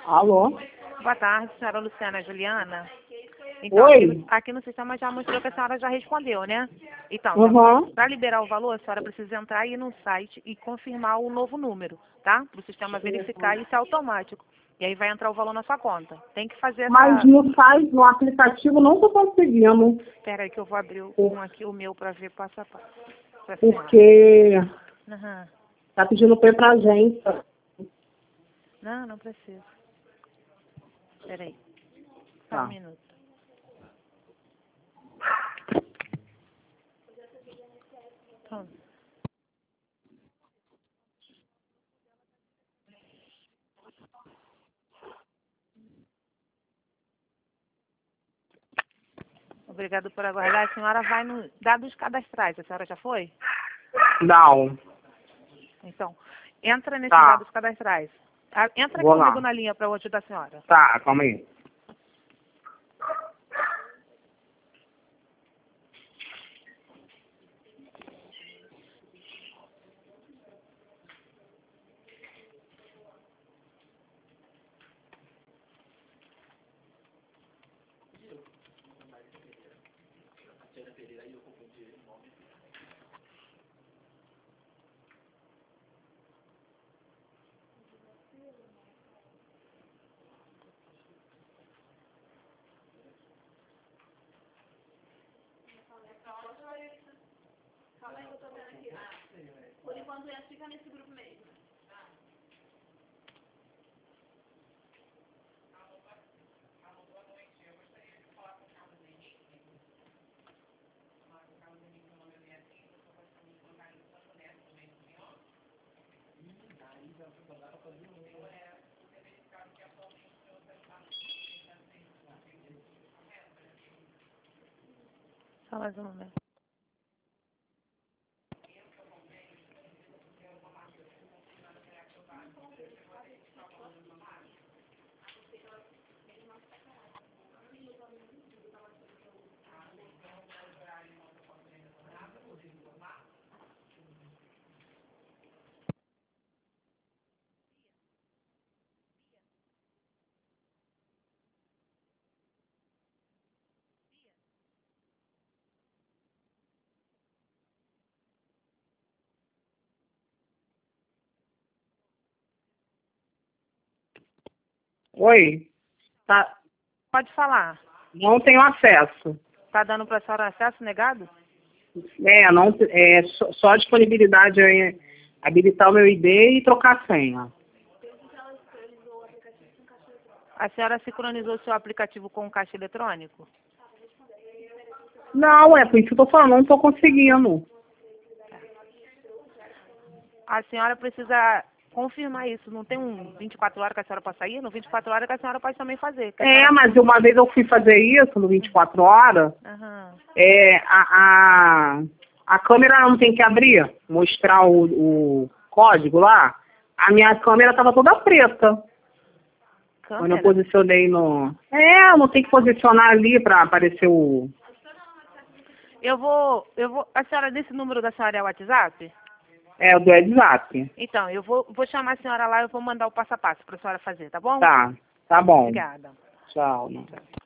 Alô? Boa tarde, senhora Luciana Juliana. Então, Oi? aqui no sistema já mostrou que a senhora já respondeu, né? Então, Uhum. para liberar o valor, a senhora precisa entrar aí no site e confirmar o novo número, tá? Para o sistema verificar isso é automático. E aí vai entrar o valor na sua conta. Tem que fazer Mas essa... no site, no aplicativo, não tô conseguindo. Espera aí que eu vou abrir Por- aqui, o meu, para ver passo a passo. Pra senhora. Porque Aham. tá pedindo pra ir pra agência. Não, não precisa. Espera aí. Só um Tá. minuto. Então, obrigado por aguardar. A senhora vai no dados cadastrais. A senhora já foi? Não. Então, entra nesses Tá. dados cadastrais. Ah, entra aqui Vou comigo lá. na linha para eu ajudar a senhora. Tá, calma aí. Só mais um momento. Oi? Tá. Pode falar. Não tenho acesso. Tá dando para a senhora acesso negado? Não, só disponibilidade aí, habilitar o meu ID e trocar a senha. A senhora sincronizou seu aplicativo com o caixa eletrônico? Não, é por isso que eu tô falando, não tô conseguindo. A senhora precisa confirmar isso. Não tem um 24 horas que a senhora pode sair? No 24 horas que a senhora pode também fazer. Que a senhora... Mas uma vez eu fui fazer isso no 24 horas, Aham. a câmera não tem que abrir, mostrar o código lá. A minha câmera estava toda preta. Quando eu Câmera? posicionei no... não tem que posicionar ali para aparecer o... Eu vou... A senhora, nesse número da senhora é o WhatsApp? O do WhatsApp. Então, eu vou chamar a senhora lá e eu vou mandar o passo a passo para a senhora fazer, tá bom? Tá bom. Obrigada. Tchau.